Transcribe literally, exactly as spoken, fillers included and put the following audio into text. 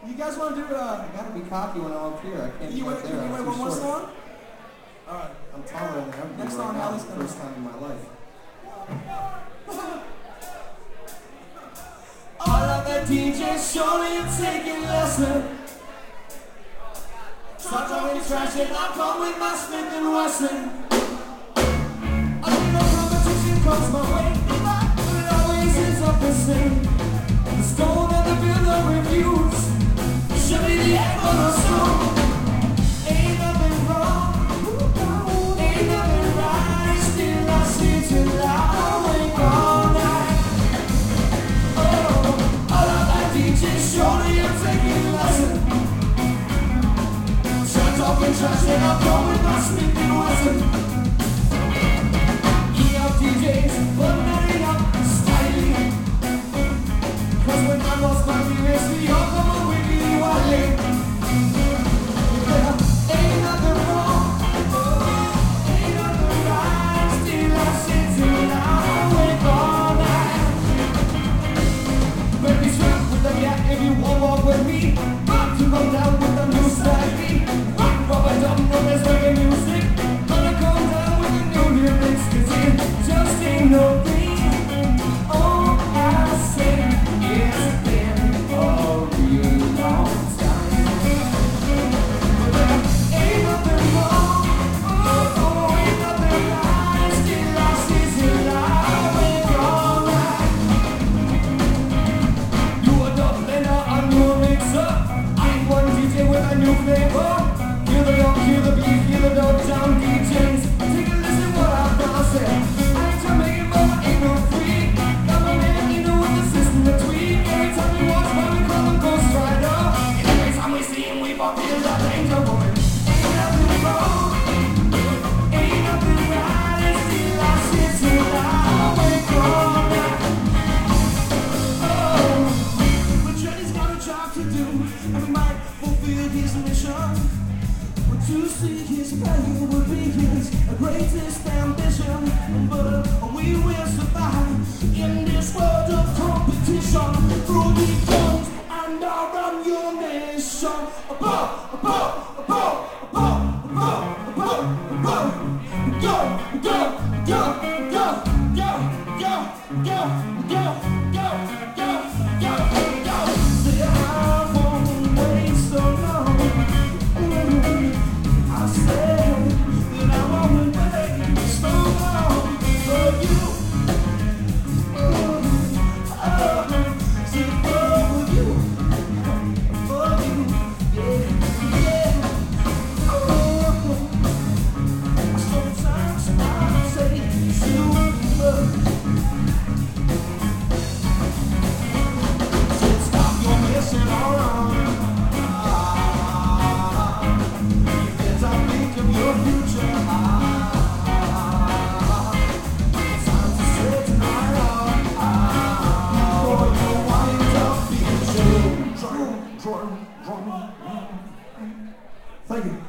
You guys want to do, uh... I gotta be cocky when I'm up here. I can't You be wait, up can there. you I'm wait too one more short. song? Alright. I'm taller than everybody Next right song, now. Ali's It's the gonna- first time in my life. All of the D Js surely are taking lessons. Start talking trash and I come with my Smith and Wesson. I think no competition comes my way, but it always ends up the same. The stone and the builder reviews should be the end of the song. Ain't nothing wrong, ain't nothing right. Still I see till I wake all night. Oh, all of that D Js surely are taking lessons. Talking trash and I'm going my Smith and Wesson. E F D Js, but married up styling. Cause when I lost my lyrics, we all come up with me wildly. Yeah, ain't nothing wrong, ain't nothing right. Still I sit till I wake all night. Baby, strap with the yak if you won't walk with me. About to go down with the new style beat. But I don't know there's reggae music. Gonna come down with the new lyrics. Cause it just ain't no thing. All I say is been a real long time. But there ain't nothing wrong, oh, oh, ain't nothing right. Still I see till I wake all night. You a Dubliner, I'm your mixer. I'm one D J with a new flavor. Hear the dog, hear the beat, hear the dog down D Js. Take a listen what I've got to say. I ain't Jamaican, but I ain't no freak. Got my man, you know, with the system to tweak. Every time we watch, why we call him Ghost Rider. And every time we see him, we pop in like Danger Boy. Ain't nothing wrong, ain't nothing right. Still I sit till I wake all night. Oh, but Johnny's got a job to do, and we might fulfill his mission. To see his value would be his greatest ambition. But we will survive in this world of competition. Through the guns and our ammunition. Above, above, above, above, above, above, above. Go, go, go, go, go, go, go, go, go, go, go, go. Say I won't wait so long. I said that I won't wait so long for you. Oh, oh, say for you, for you, yeah, yeah. Oh, sometimes I say too much. So stop your messing around. Your future, ah, time to say tonight, ah, for your wind up future. Thank you.